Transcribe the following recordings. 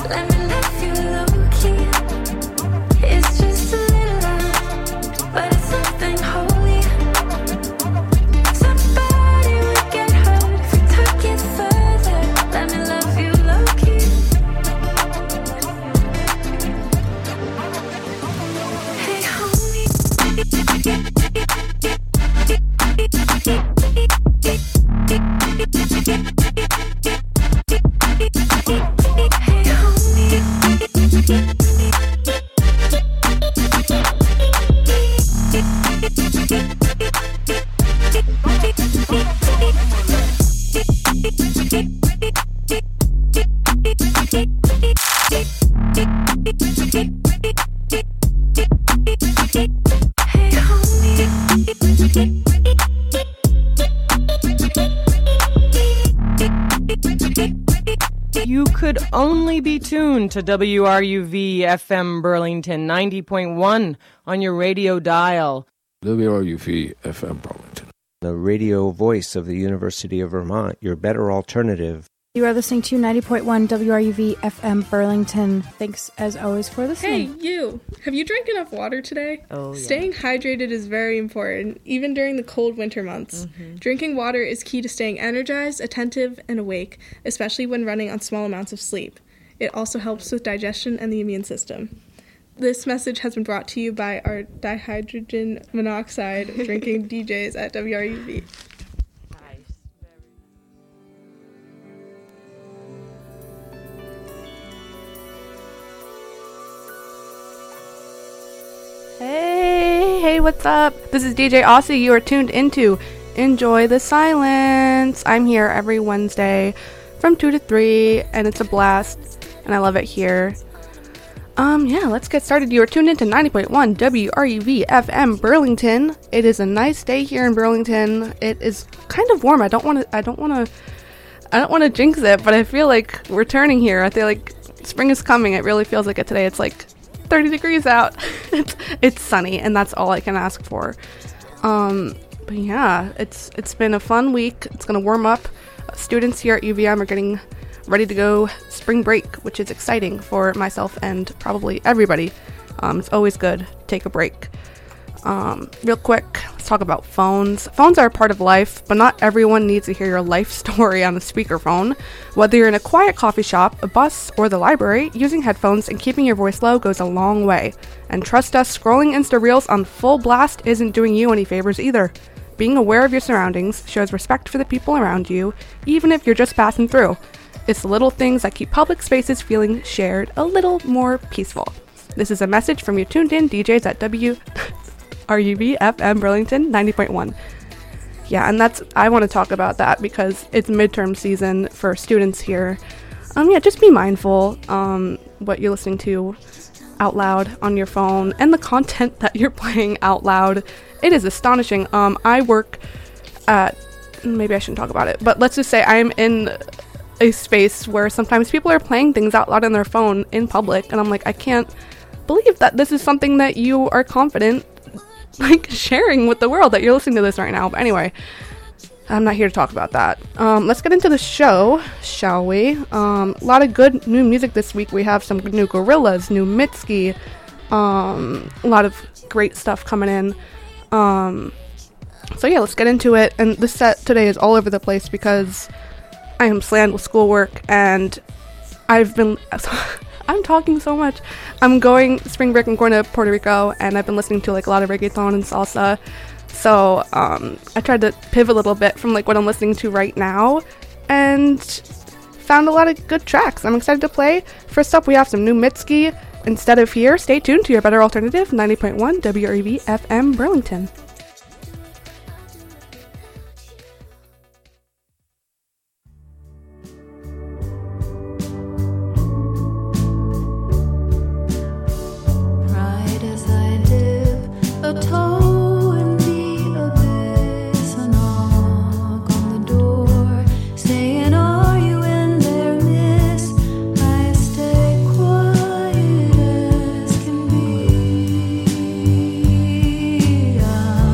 Let me love you low key. It's just a little love, but it's something holy. Somebody will get hurt if we took it further. Let me love you low key. Hey homie. You could only be tuned to WRUV FM Burlington 90.1 on your radio dial. WRUV FM Burlington, the radio voice of the University of Vermont, your better alternative. You are listening to 90.1 WRUV FM Burlington. Thanks, as always, for listening. Hey, you! Have you drank enough water today? Oh, yeah. Staying hydrated is very important, even during the cold winter months. Drinking water is key to staying energized, attentive, and awake, especially when running on small amounts of sleep. It also helps with digestion and the immune system. This message has been brought to you by our dihydrogen monoxide drinking DJs at WRUV. Hey, what's up? This is DJ Aussie. You are tuned into Enjoy the Silence. I'm here every Wednesday from 2 to 3, and it's a blast, and I love it here. Let's get started. You are tuned into 90.1 WRUV FM Burlington. It is a nice day here in Burlington. It is kind of warm. I don't want to jinx it, but I feel like we're turning here. I feel like spring is coming. It really feels like it today. It's like 30 degrees out. It's sunny, and that's all I can ask for. But yeah, it's been a fun week. It's gonna warm up. Students here at UVM are getting ready to go spring break, which is exciting for myself and probably everybody. It's always good to take a break. Real quick, let's talk about phones. Phones are a part of life, but not everyone needs to hear your life story on a speakerphone. Whether you're in a quiet coffee shop, a bus, or the library, using headphones and keeping your voice low goes a long way. And trust us, scrolling Insta Reels on full blast isn't doing you any favors either. Being aware of your surroundings shows respect for the people around you, even if you're just passing through. It's the little things that keep public spaces feeling shared a little more peaceful. This is a message from your tuned in DJs at WRUV FM Burlington 90.1. Yeah, and I want to talk about that because it's midterm season for students here. Just be mindful what you're listening to out loud on your phone and the content that you're playing out loud. It is astonishing. I work at, maybe I shouldn't talk about it, but let's just say I'm in a space where sometimes people are playing things out loud on their phone in public, and I'm like, I can't believe that this is something that you are confident sharing with the world, that you're listening to this right now. But anyway, I'm not here to talk about that. Let's get into the show, shall we? A lot of good new music this week. We have some new Gorillaz, new Mitski, a lot of great stuff coming in. So yeah, let's get into it. And this set today is all over the place because I am slammed with schoolwork, and I'm talking so much. I'm going spring break. I'm going to Puerto Rico, and I've been listening to a lot of reggaeton and salsa. So I tried to pivot a little bit from what I'm listening to right now, and found a lot of good tracks I'm excited to play. First up, we have some new Mitski, Instead of Here. Stay tuned to your better alternative, 90.1 WREV FM Burlington. Yeah.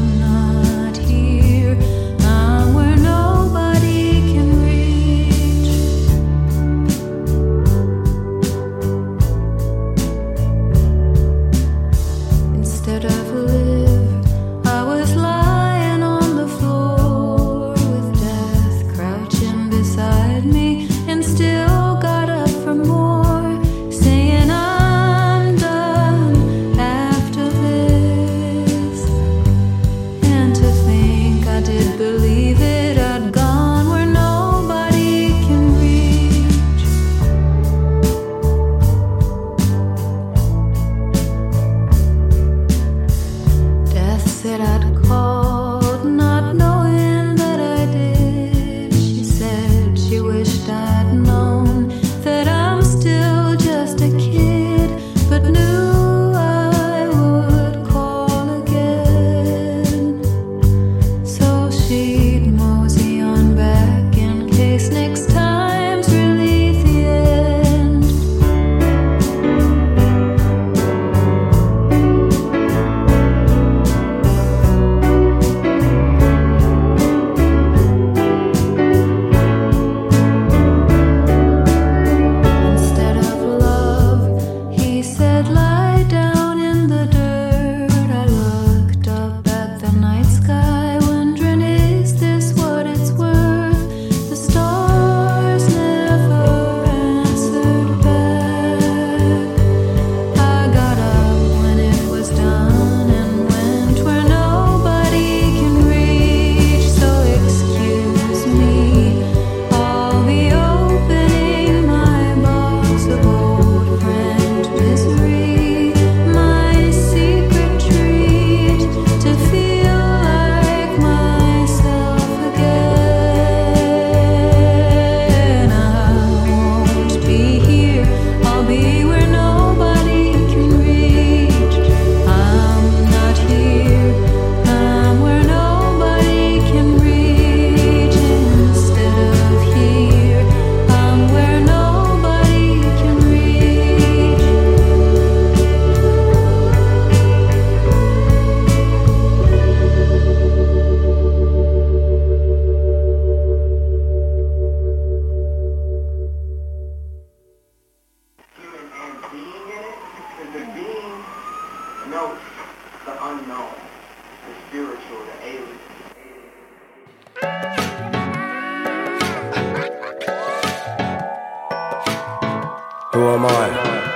Who am I?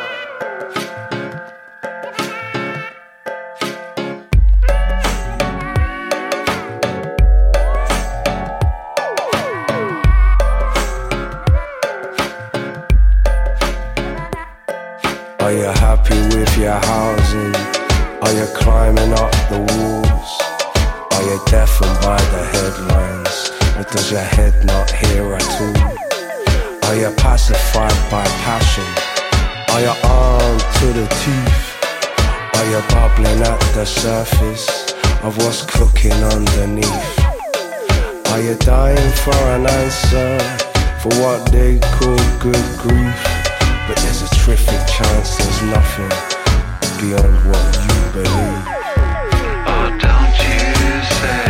Are you happy with your housing? Are you climbing up the walls? Are you deafened by the headlines? Or does your head not hear at all? Are you pacified by passion? Are you armed to the teeth? Are you bubbling at the surface of what's cooking underneath? Are you dying for an answer for what they call good grief? But there's a terrific chance there's nothing beyond what you believe. Oh, don't you say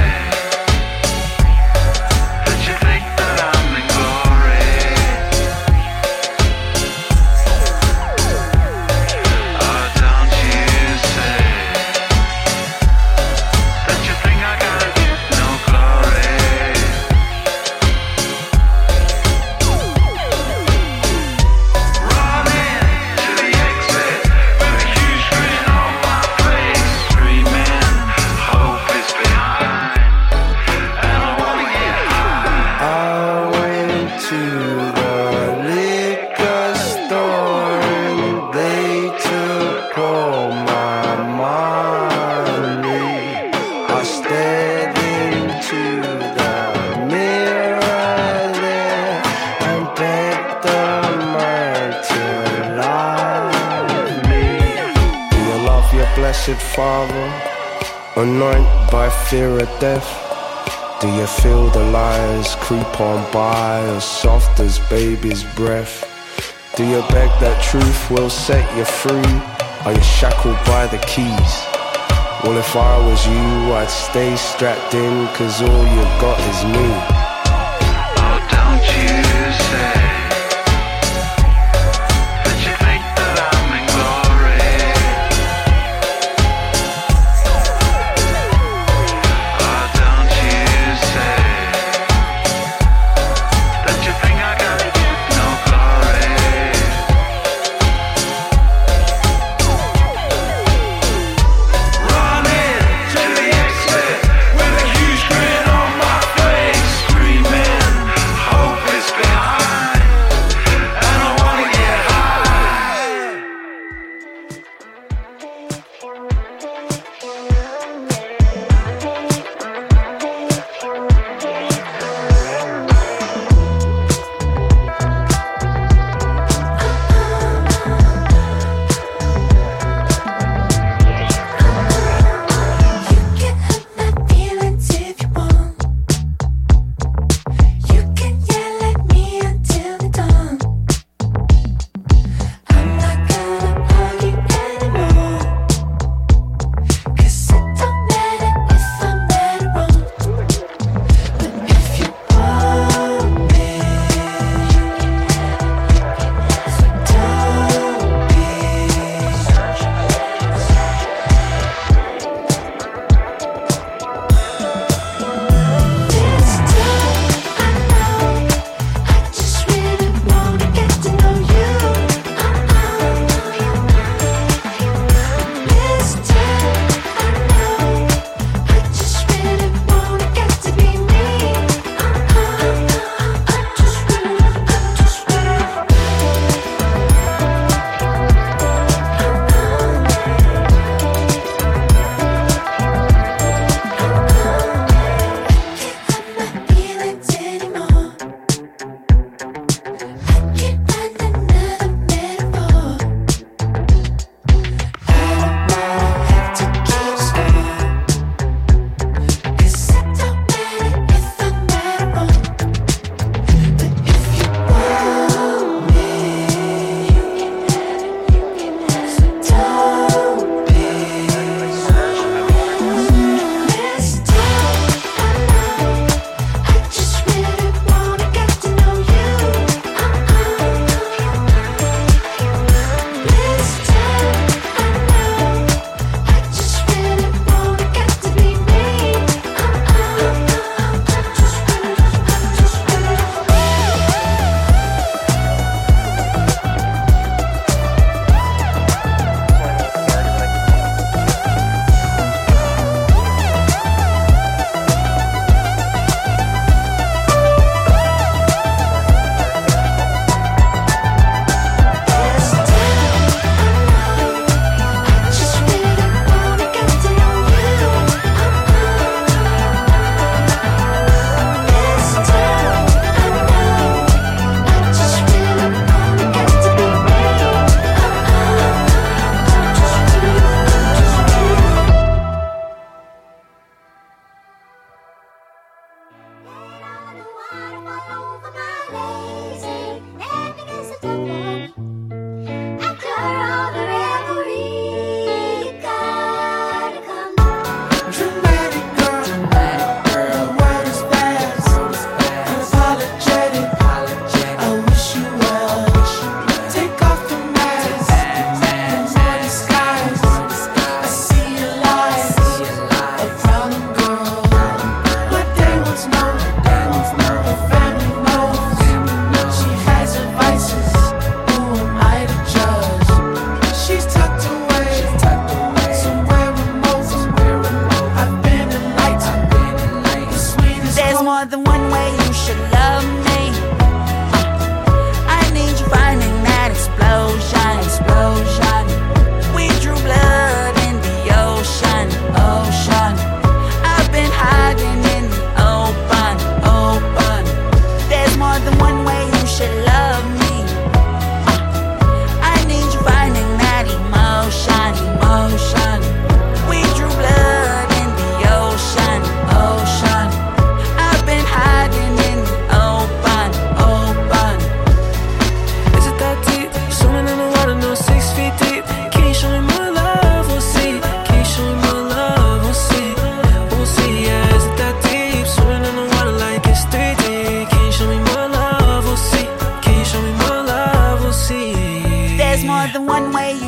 that you think that I'm in glory. Oh, don't you say that you think I gotta get no glory. Running to the exit with a huge grin on my face, screaming, hope is behind, and I wanna get high. I went to the liquor store and they took all my money. I stared into the mirror there and begged the man to love me. Do you love your blessed Father, anointed by fear of death? Do you feel the lies creep on by as soft as baby's breath? Do you beg that truth will set you free? Are you shackled by the keys? Well, if I was you, I'd stay strapped in, 'cause all you've got is me. Oh, don't you say that you think that I'm in glory. Oh, don't you say that you think I gotta get no glory. Running to the exit with a huge grin on my face,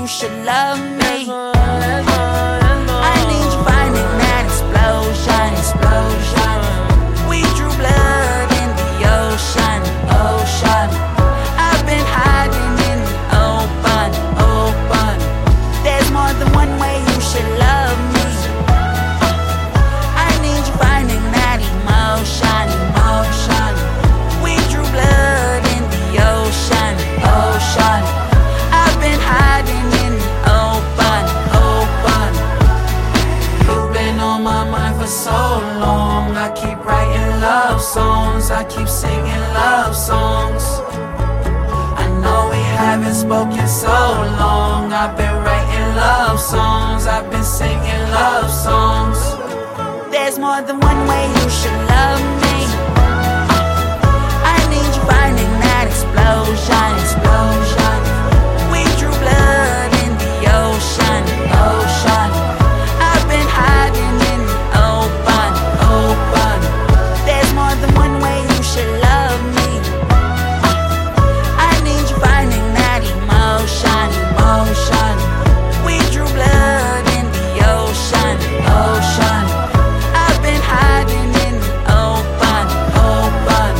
should love me. I need you finding that explosion, explosion. We drew blood in the ocean, ocean. I've been hiding in the open, open. There's more than one way you should love me. I need you finding that emotion, emotion. We drew blood in the ocean, ocean. I've been hiding in the open, open. You've been on my mind for so long. I keep writing love songs, I keep singing love songs. I know we haven't spoken so long. I've been writing love songs, I've been singing love songs. There's more than one way you should love me. I need you finding that explosion, explosion. We drew blood in the ocean, ocean. I've been hiding in the open, open. There's more than one way you should love me. I need you finding that emotion, emotion. We drew blood in the ocean, ocean. I've been hiding in the open, open.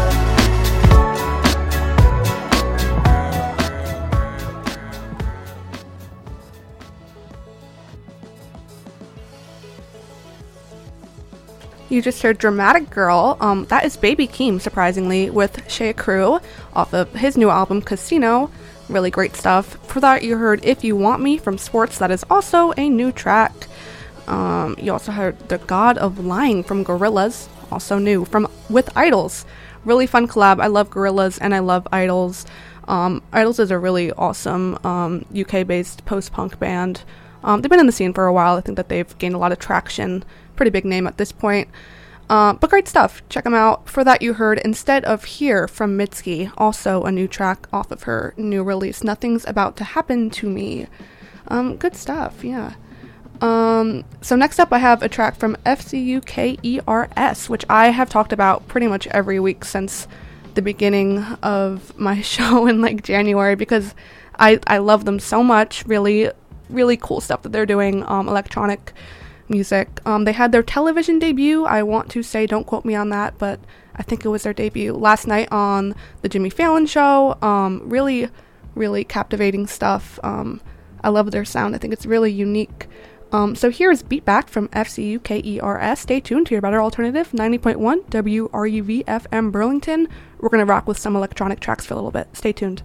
You just heard Dramatic Girl. That is Baby Keem, surprisingly, with Shea Crew off of his new album, Casino. Really great stuff. For that, you heard If You Want Me from Sports. That is also a new track. You also heard The God of Lying from Gorillaz, also new, with Idols. Really fun collab. I love Gorillaz and I love Idols. Idols is a really awesome UK-based post-punk band. They've been in the scene for a while. I think that they've gained a lot of traction. Pretty big name at this point. But great stuff. Check them out. For that, you heard Instead of Here from Mitski, also a new track off of her new release, Nothing's About to Happen to Me. Good stuff, yeah. So next up, I have a track from FCUKERS, which I have talked about pretty much every week since the beginning of my show in like January, because I love them so much. Really, really cool stuff that they're doing, electronic music. They had their television debut. I want to say, don't quote me on that, but I think it was their debut last night on the Jimmy Fallon show. Really, really captivating stuff. I love their sound. I think it's really unique. So here's Beat Back from FCUKERS. Stay tuned to your better alternative, 90.1 WRUV FM Burlington. We're going to rock with some electronic tracks for a little bit. Stay tuned.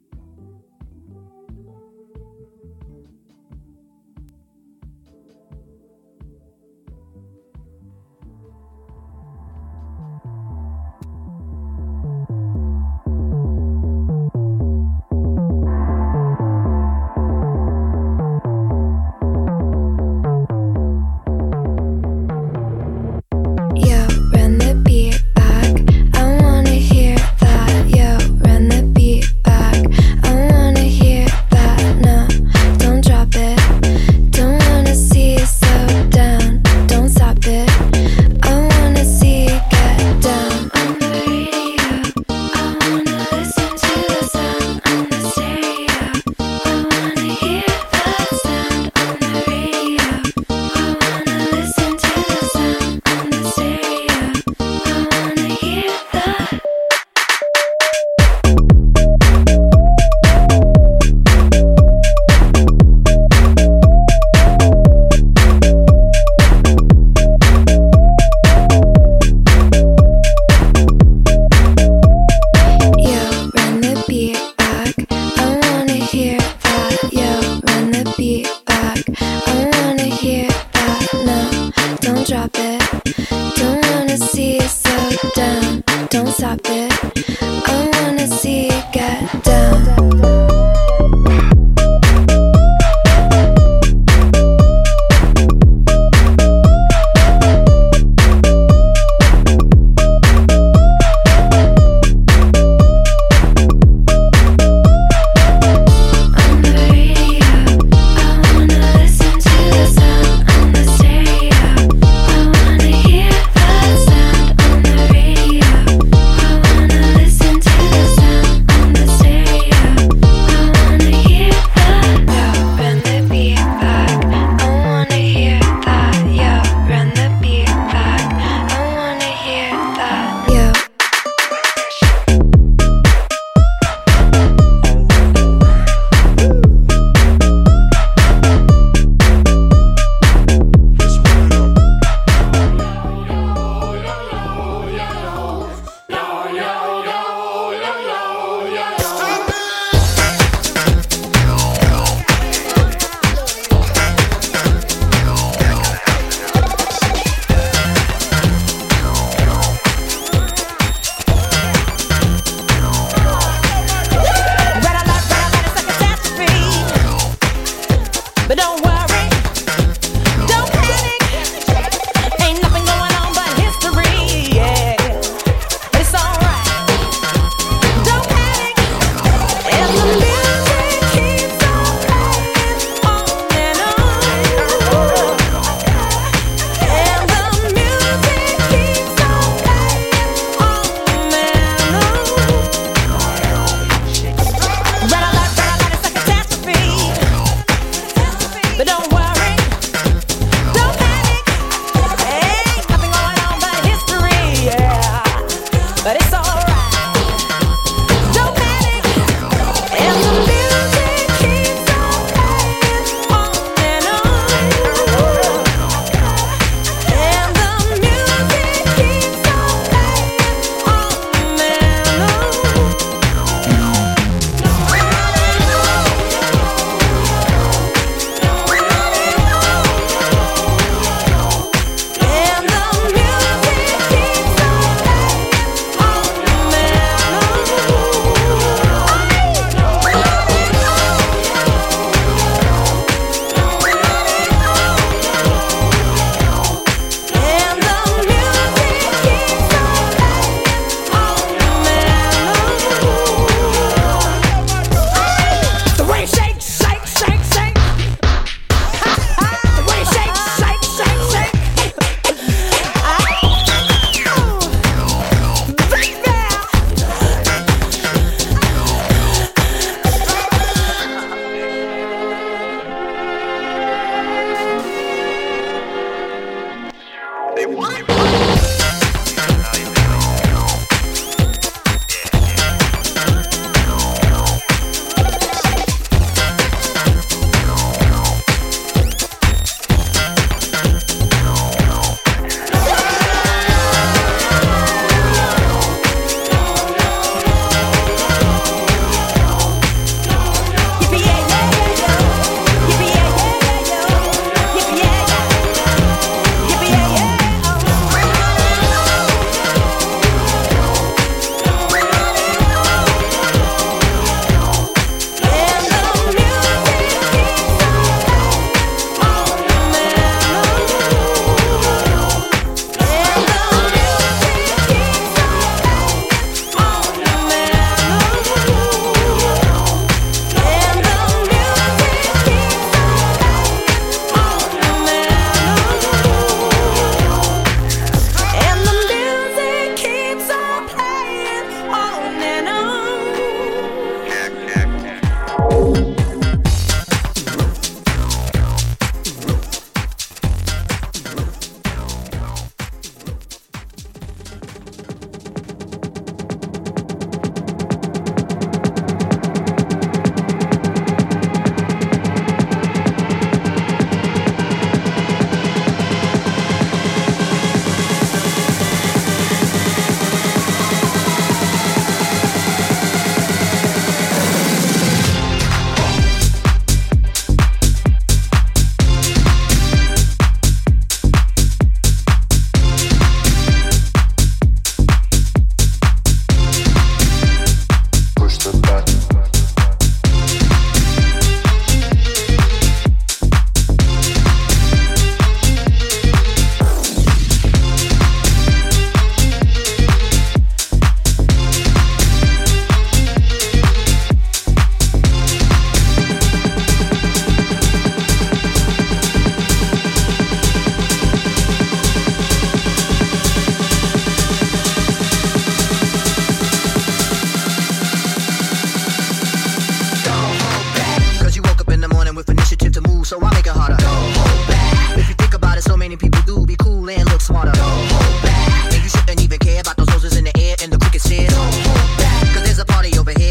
Yo, run the beat back. I wanna hear that. Yo, run the beat back.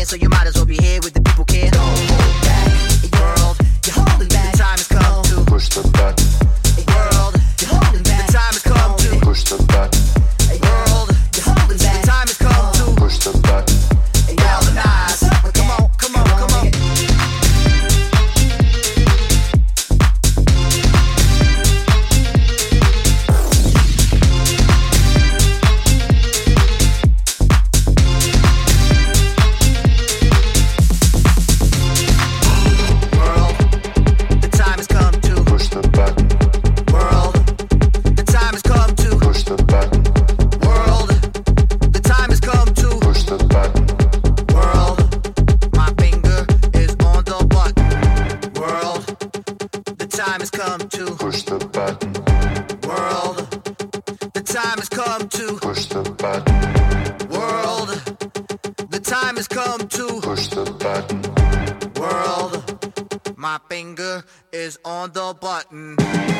so you might as well be here with the people care. Don't hold back, world, you're holding back. The time has come to push the button. World, you're holding back. The time has come to push the button. World, you're holding back. The time has come to push the button. Galvanize. Come on, come on, come on. My finger is on the button.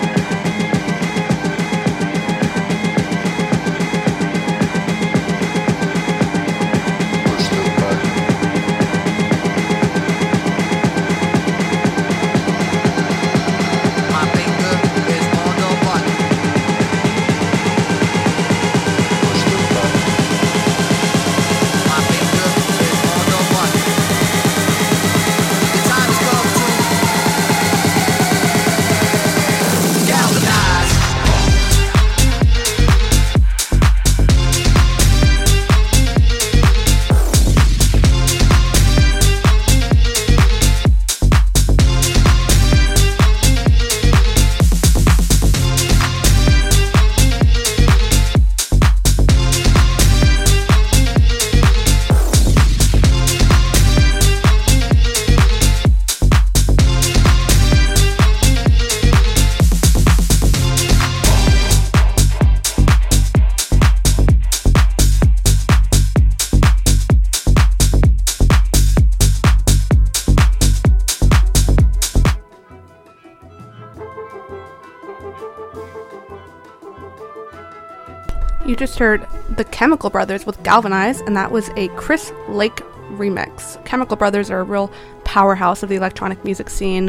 You just heard the Chemical Brothers with Galvanize, and that was a Chris Lake remix. Chemical Brothers are a real powerhouse of the electronic music scene.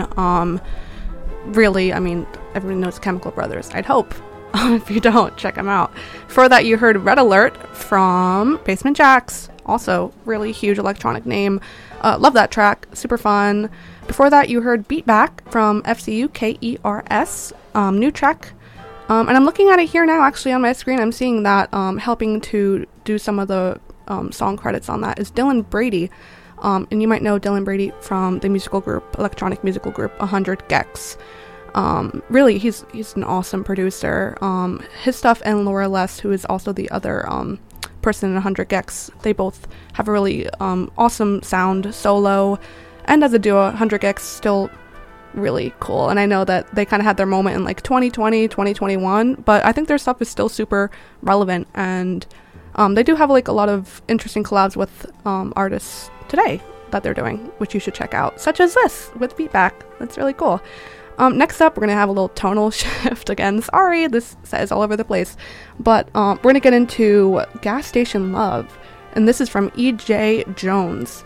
Really, I mean, everyone knows Chemical Brothers, I'd hope. If you don't, check them out. Before that, you heard Red Alert from Basement Jaxx. Also, really huge electronic name. Love that track. Super fun. Before that, you heard Beat Back from FCU KERS. New track. And I'm looking at it here now, actually, on my screen. I'm seeing that helping to do some of the song credits on that is Dylan Brady. And you might know Dylan Brady from the electronic musical group 100 gecs. Really, he's an awesome producer. His stuff and Laura Les, who is also the other person in 100 gecs, they both have a really awesome sound solo. And as a duo, 100 gecs still really cool. And I know that they kind of had their moment in like 2020, 2021, but I think their stuff is still super relevant. And they do have like a lot of interesting collabs with artists today that they're doing, which you should check out, such as this with Beatback. That's really cool. Next up, we're going to have a little tonal shift again. Sorry, this is all over the place. But we're going to get into Gas Station Love. And this is from E.J. Jones.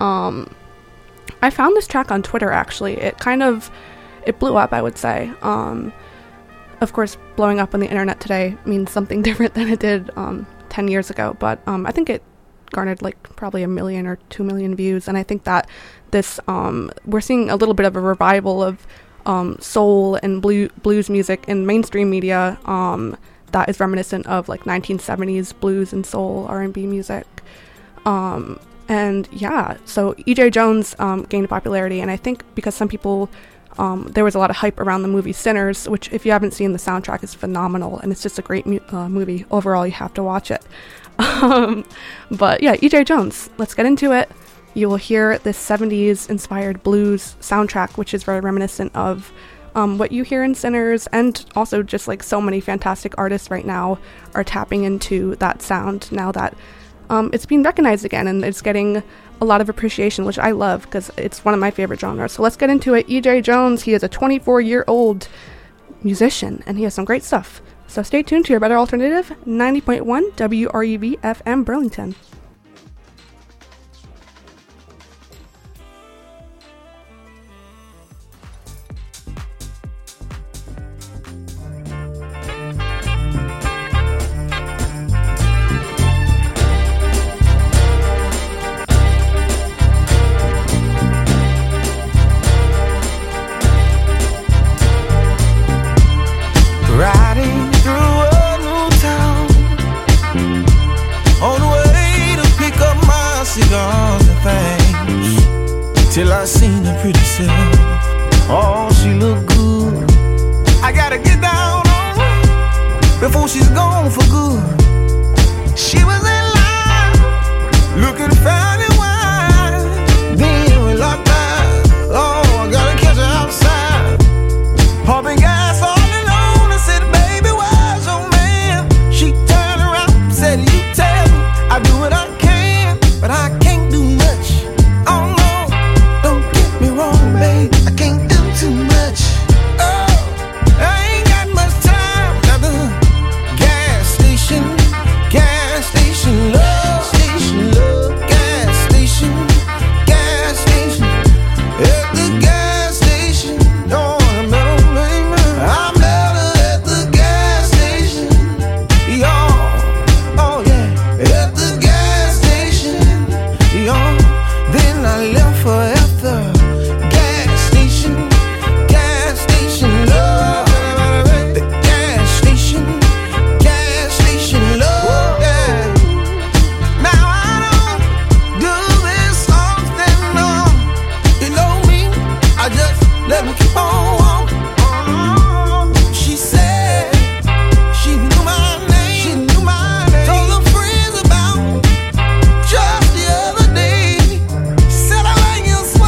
I found this track on Twitter, actually. It blew up, I would say. Of course, blowing up on the internet today means something different than it did 10 years ago. But I think it garnered like probably 1 million or 2 million views. And I think that this, we're seeing a little bit of a revival of soul and blues music in mainstream media that is reminiscent of like 1970s blues and soul R&B music. And yeah, so E.J. Jones gained popularity, and I think because some people, there was a lot of hype around the movie Sinners, which if you haven't seen, the soundtrack is phenomenal, and it's just a great movie. Overall, you have to watch it. But yeah, E.J. Jones, let's get into it. You will hear this 70s inspired blues soundtrack, which is very reminiscent of what you hear in Sinners, and also just like so many fantastic artists right now are tapping into that sound now that it's being recognized again, and it's getting a lot of appreciation, which I love because it's one of my favorite genres. So let's get into it. E.J. Jones, he is a 24-year-old musician, and he has some great stuff. So stay tuned to your better alternative, 90.1 WRUV FM Burlington. till I seen her pretty self. Oh, she look good. I gotta get down on her before she's gone for good. She was in line, looking fine and wide. Then we locked eyes. Oh, I gotta catch her outside. Pumping gas all alone. I said, baby, where's your man? She turned around, said, you tell me. I do what I can, but I can't do much. Oh no, don't get me wrong, babe. I can't do too much. Oh, I ain't got much time. At the gas station, love station, love, gas station, gas station. At the gas station, oh, I met her, baby. I met her at the gas station, y'all. Oh yeah, at the gas station, y'all. Then I left her at the gas station, love. The gas station, love. Yeah. Now I don't do this often, no. You know me, I just let me keep on walking. She said she knew my name, told her friends about just the other day. Said I like your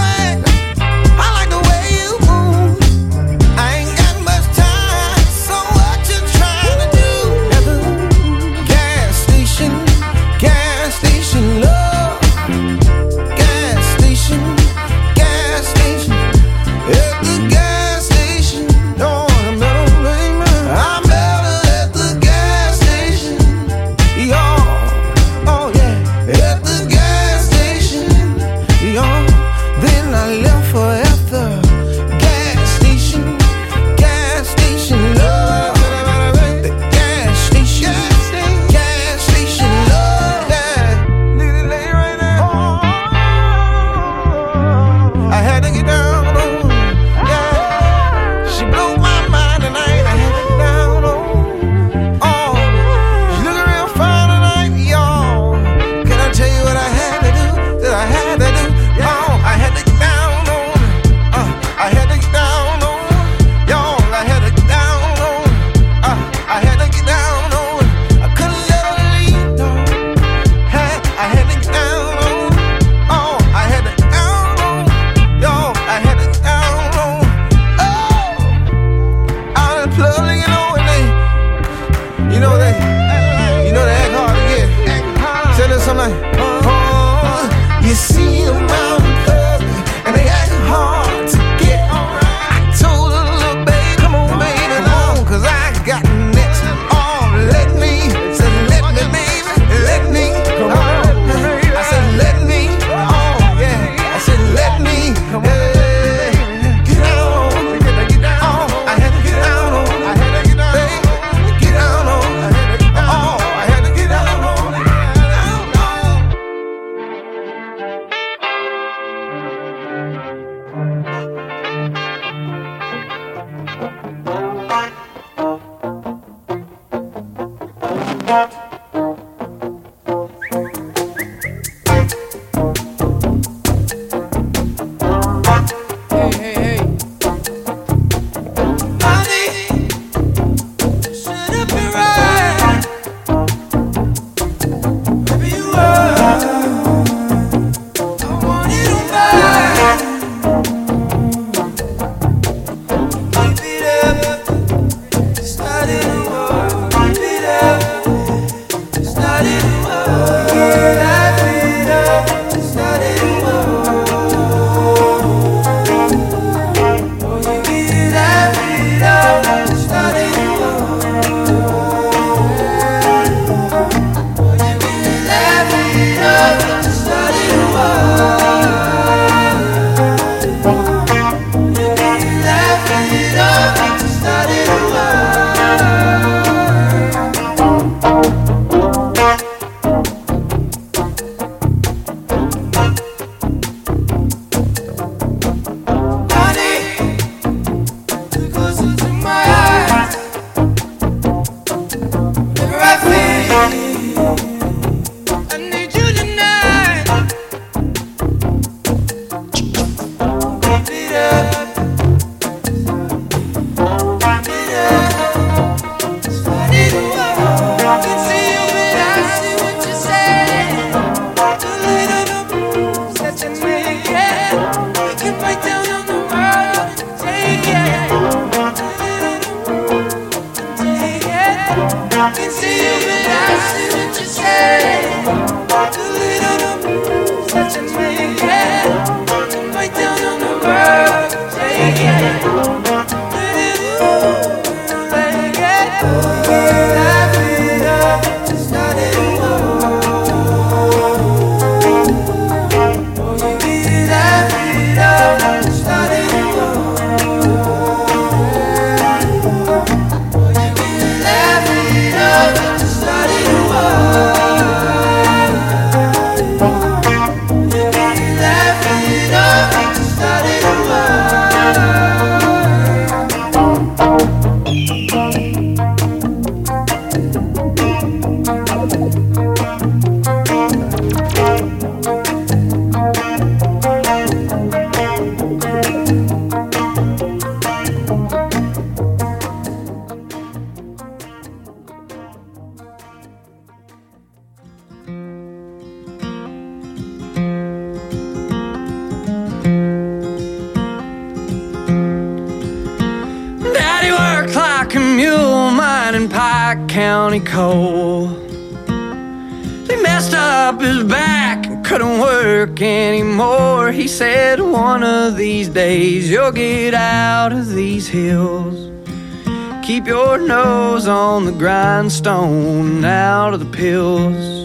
county coal. He messed up his back and couldn't work anymore. He said, one of these days you'll get out of these hills. Keep your nose on the grindstone and out of the pills.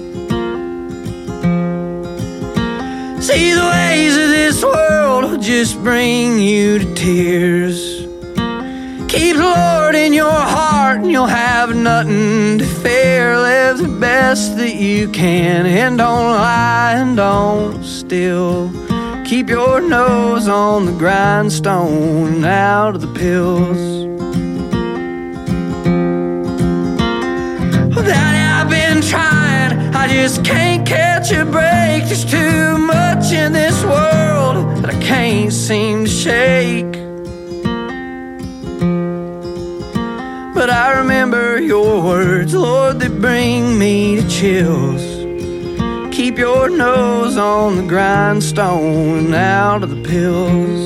See, the ways of this world will just bring you to tears. Keep the Lord in your heart and you'll have nothing to fear. Live the best that you can and don't lie and don't steal. Keep your nose on the grindstone and out of the pills. Well, Daddy, I've been trying, I just can't catch a break. There's too much in this world that I can't seem to shake. But I remember your words, Lord, they bring me to chills. Keep your nose on the grindstone and out of the pills.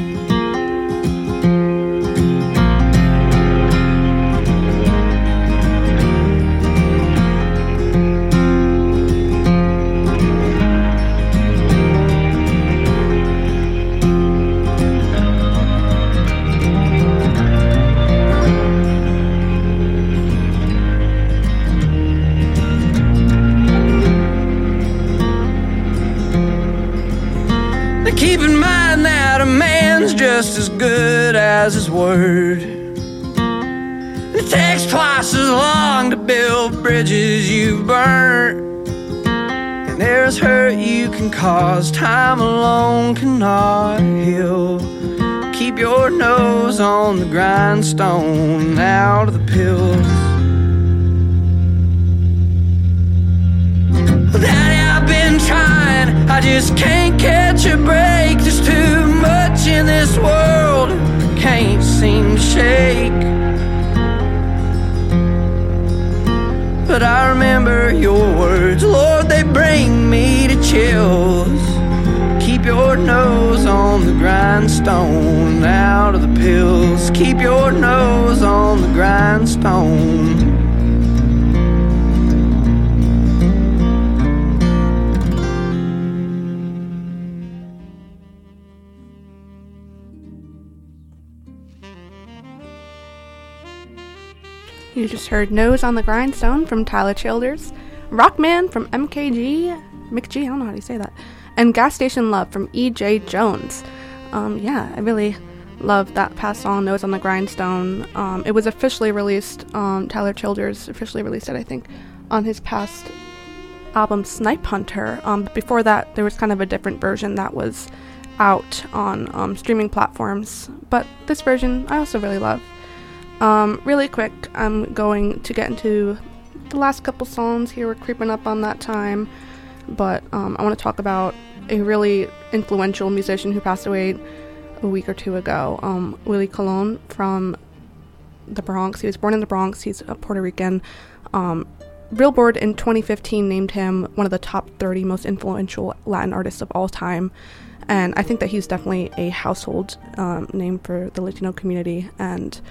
Keep in mind that a man's just as good as his word. It takes twice as long to build bridges you've burnt. And there's hurt you can cause, time alone cannot heal. Keep your nose on the grindstone, out of the pills. Daddy, I've been trying, I just can't catch a break. There's too much in this world, can't seem to shake. But I remember your words, Lord, they bring me to chills. Keep your nose on the grindstone, out of the pills. Keep your nose on the grindstone. You just heard Nose on the Grindstone from Tyler Childers, Rockman from MKG, I don't know how to say that, and Gas Station Love from E.J. Jones. Yeah, I really love that past song, Nose on the Grindstone. It was officially released, Tyler Childers officially released it, I think, on his past album Snipe Hunter. But before that, there was kind of a different version that was out on streaming platforms. But this version I also really love. Really quick, I'm going to get into the last couple songs here. We're creeping up on that time, but I want to talk about a really influential musician who passed away a week or two ago, Willie Colon from the Bronx. He was born in the Bronx. He's a Puerto Rican. Billboard in 2015 named him one of the top 30 most influential Latin artists of all time, and I think that he's definitely a household name for the Latino community, and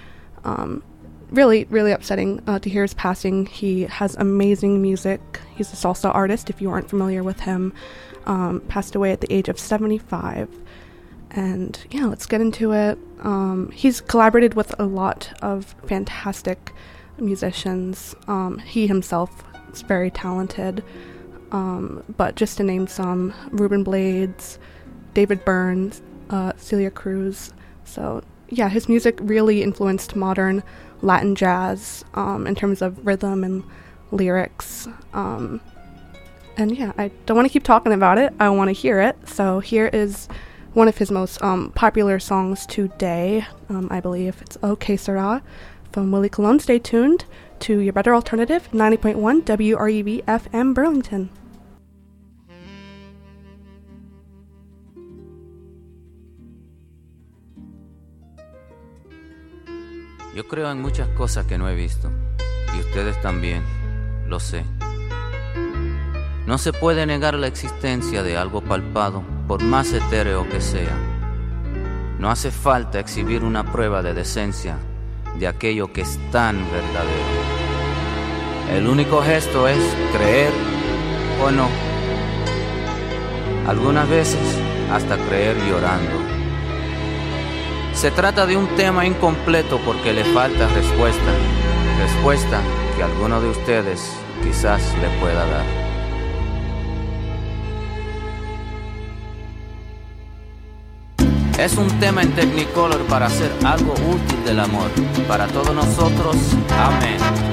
really, really upsetting to hear his passing. He has amazing music. He's a salsa artist, if you aren't familiar with him. Passed away at the age of 75. And yeah, let's get into it. He's collaborated with a lot of fantastic musicians. He himself is very talented. But just to name some, Ruben Blades, David Burns, Celia Cruz. So yeah, his music really influenced modern Latin jazz in terms of rhythm and lyrics. And yeah, I don't want to keep talking about it. I want to hear it. So here is one of his most popular songs today. I believe it's O Que Sera from Willie Colon. Stay tuned to your better alternative, 90.1 WRUV FM Burlington. Yo creo en muchas cosas que no he visto, y ustedes también, lo sé. No se puede negar la existencia de algo palpado, por más etéreo que sea. No hace falta exhibir una prueba de decencia de aquello que es tan verdadero. El único gesto es creer o no. Algunas veces hasta creer llorando. Se trata de un tema incompleto porque le falta respuesta. Respuesta que alguno de ustedes quizás le pueda dar. Es un tema en Technicolor para hacer algo útil del amor. Para todos nosotros, amén.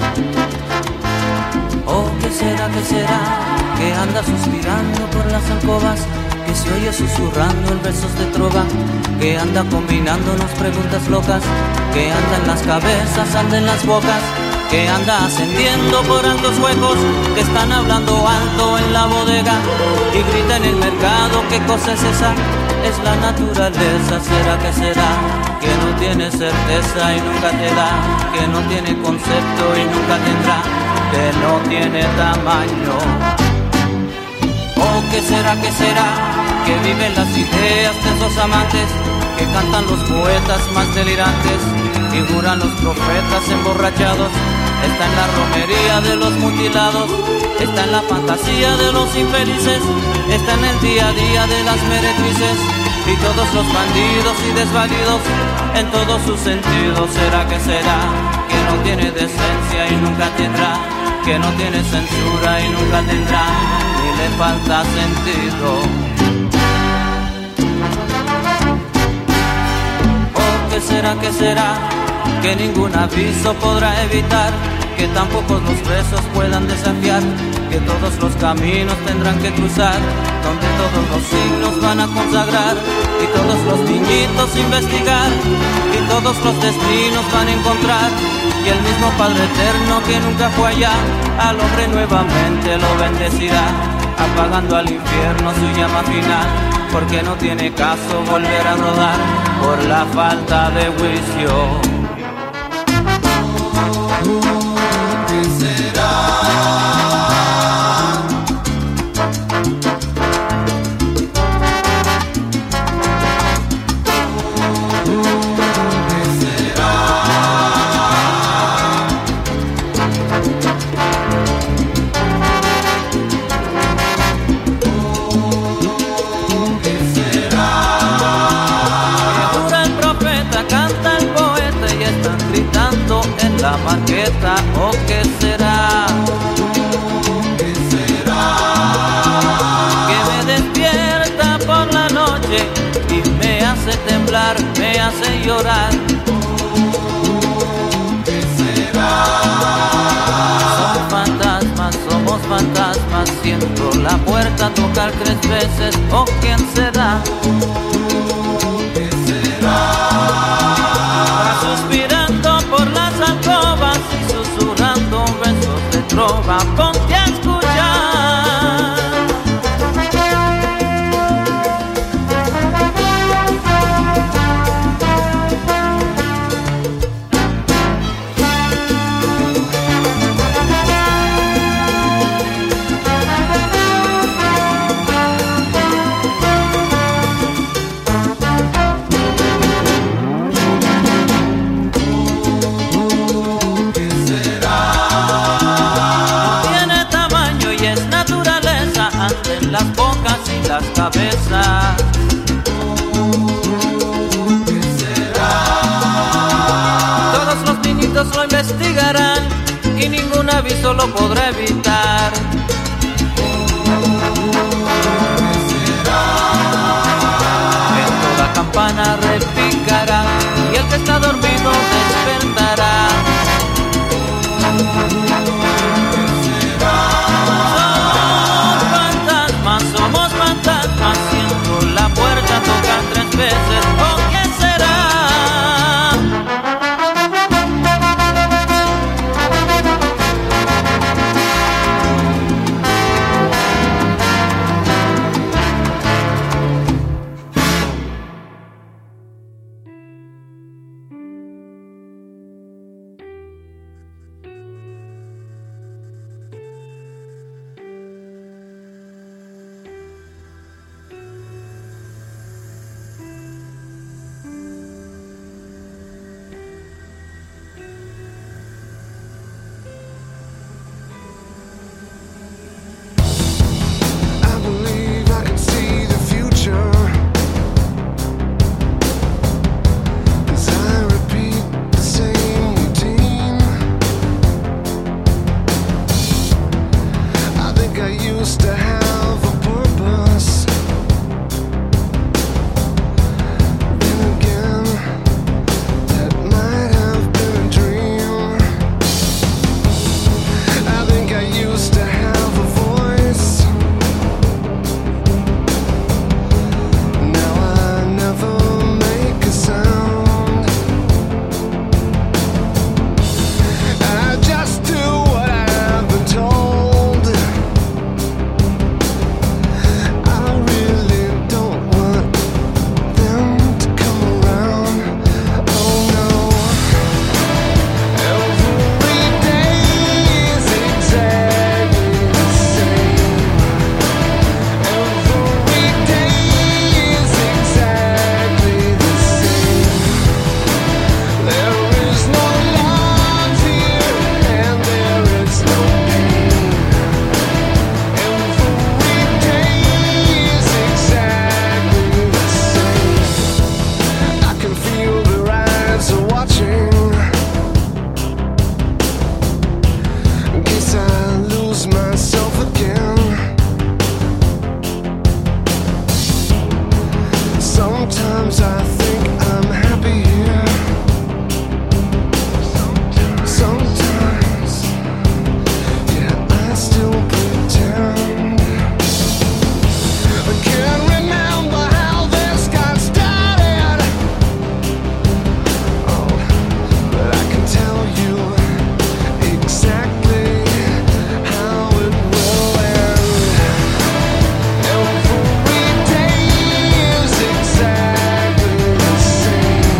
Oh, ¿qué será, que anda suspirando por las alcobas? Que se oye susurrando en versos de trova, que anda combinándonos preguntas locas, que anda en las cabezas, anda en las bocas, que anda ascendiendo por altos huecos, que están hablando alto en la bodega y grita en el mercado. ¿Qué cosa es esa? Es la naturaleza. ¿Será que será? Que no tiene certeza y nunca te da, que no tiene concepto y nunca tendrá, que no tiene tamaño. Oh, ¿qué será, que viven las ideas de esos amantes, que cantan los poetas más delirantes y juran los profetas emborrachados? Está en la romería de los mutilados, está en la fantasía de los infelices, está en el día a día de las meretrices y todos los bandidos y desvalidos en todos sus sentidos. ¿Será que no tiene decencia y nunca tendrá, que no tiene censura y nunca tendrá, ni le falta sentido? Oh, ¿qué será? Que ningún aviso podrá evitar, que tampoco los presos puedan desafiar, que todos los caminos tendrán que cruzar, donde todos los signos van a consagrar, y todos los niñitos investigar, y todos los destinos van a encontrar, y el mismo Padre Eterno que nunca fue allá, al hombre nuevamente lo bendecirá, apagando al infierno su llama final, porque no tiene caso volver a rodar por la falta de juicio. ¿Qué será? La marqueta, ¿o qué será? ¿Qué será? Que me despierta por la noche y me hace temblar, me hace llorar. ¿Qué será? Somos fantasmas, siento la puerta tocar 3 veces, ¿o quién será? ¿Qué será? Suspirando por las alcobas y susurrando besos de trova, ponte a escuchar. Las bocas y las cabezas. ¿Qué será? Todos los niñitos lo investigarán y ningún aviso lo podrá evitar. ¿Qué será? En toda campana repicará y el que está dormido despertará. Somos fantasmas, siento la puerta tocar 3 veces, ¿o qué será? Sometimes I think I'm happy here. Sometimes, yeah, I still pretend. I can't remember how this got started. Oh, but I can tell you exactly how it will end. Every day is exactly the same.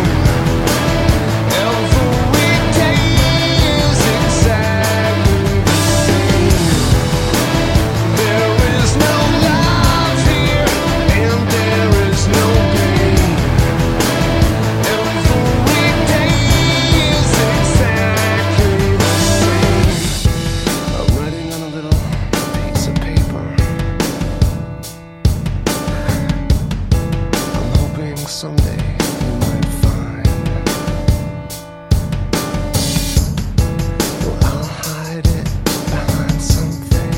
Every day is exactly the same. There is no love here, and there is no pain. Every day is exactly the same. I'm writing on a little piece of paper. I'm hoping someday you might find. Well, I'll hide it behind something.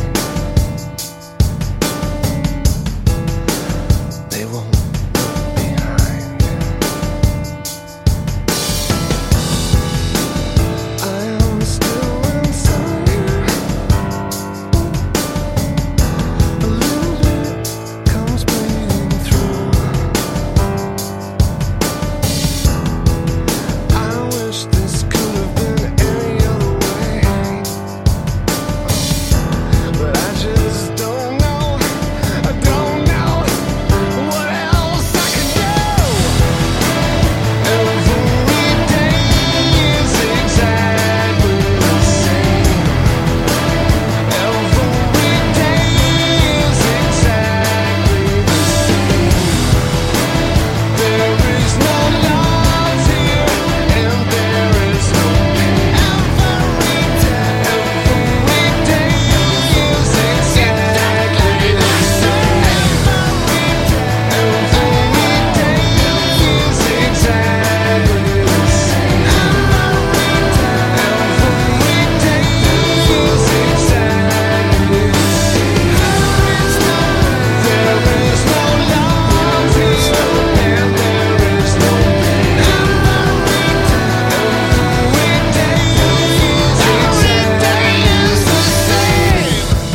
They won't look behind. I am still inside. A little bit comes bleeding through. I wish this could have been any other way, but I just don't know. I don't know what else I can do. Every day is exactly the same. Every day is exactly the same. There is no love here, and there is no pain. Every day is exactly the same. Every day is exactly the same. Every day is exactly the same. There is no love here, and there is no pain. Every day is the same.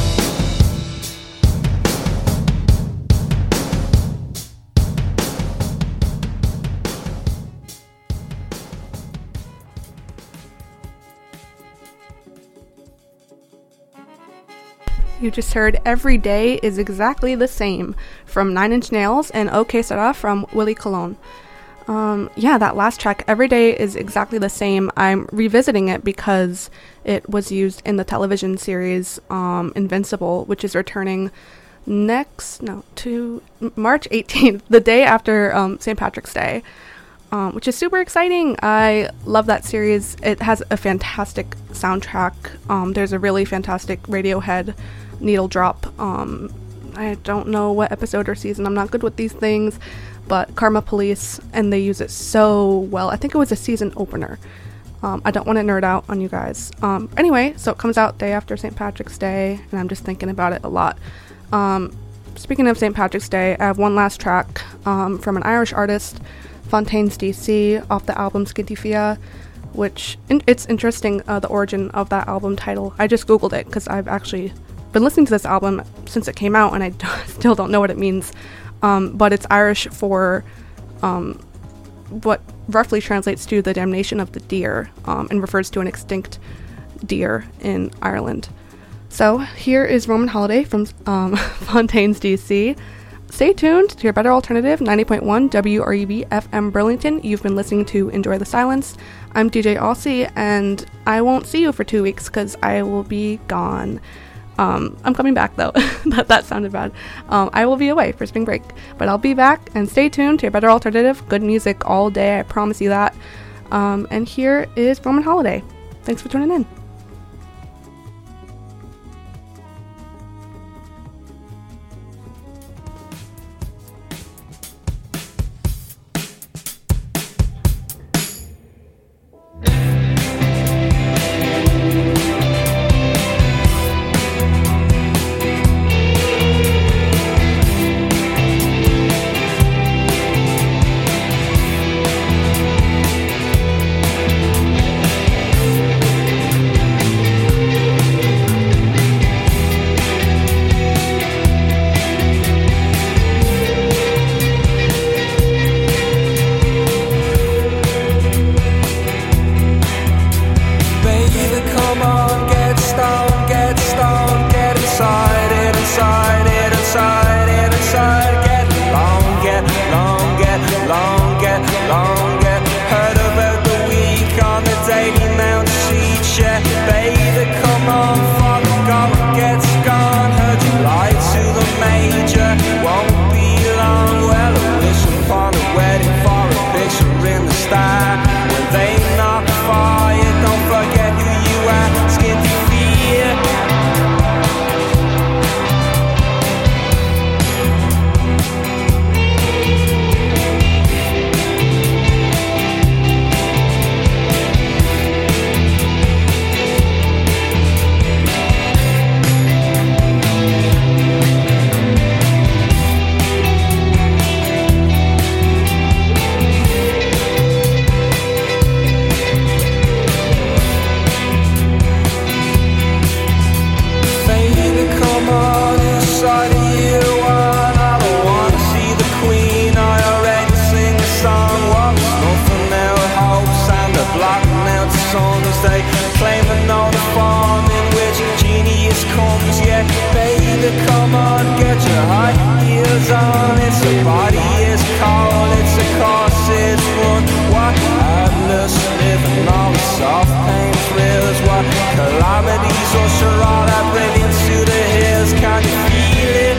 You just heard Every Day is Exactly the Same from Nine Inch Nails and OK Sera from Willie Colon. Yeah, that last track, Every Day is Exactly the Same, I'm revisiting it because it was used in the television series Invincible, which is returning to March 18th, the day after St. Patrick's Day, which is super exciting. I love that series. It has a fantastic soundtrack. There's a really fantastic Radiohead needle drop. I don't know what episode or season. I'm not good with these things, but Karma Police, and they use it so well. I think it was a season opener. I don't want to nerd out on you guys. Anyway, so it comes out day after St. Patrick's Day, and I'm just thinking about it a lot. Speaking of St. Patrick's Day, I have one last track from an Irish artist, Fontaines DC, off the album Skinty which it's interesting, the origin of that album title. I just googled it because I've actually been listening to this album since it came out, and I still don't know what it means. But it's Irish for what roughly translates to the damnation of the deer, and refers to an extinct deer in Ireland. So here is Roman Holiday from Fontaines DC. Stay tuned to your better alternative, 90.1 WRUV FM Burlington. You've been listening to Enjoy the Silence. I'm DJ Aussie, and I won't see you for 2 weeks because I will be gone. I'm coming back though. that sounded bad. I will be away for spring break, but I'll be back, and stay tuned to your better alternative. Good music all day, I promise you that. And here is Roman Holiday. Thanks for tuning in. Baby, come on, get your high heels on. It's a body, it's cold, it's a course, it's one. What madness, living all the soft pain thrills. What calamities or charade I bring into the hills. Can you feel it?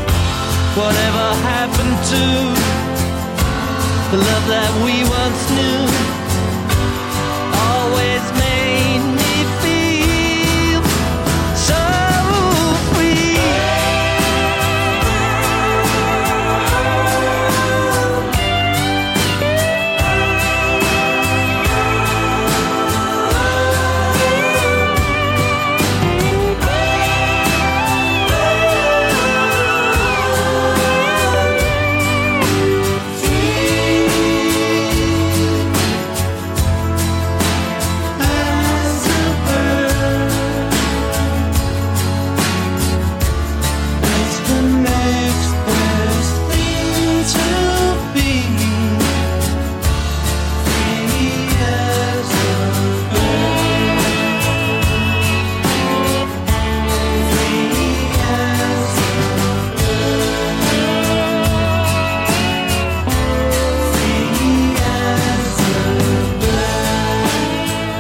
Whatever happened to the love that we once knew?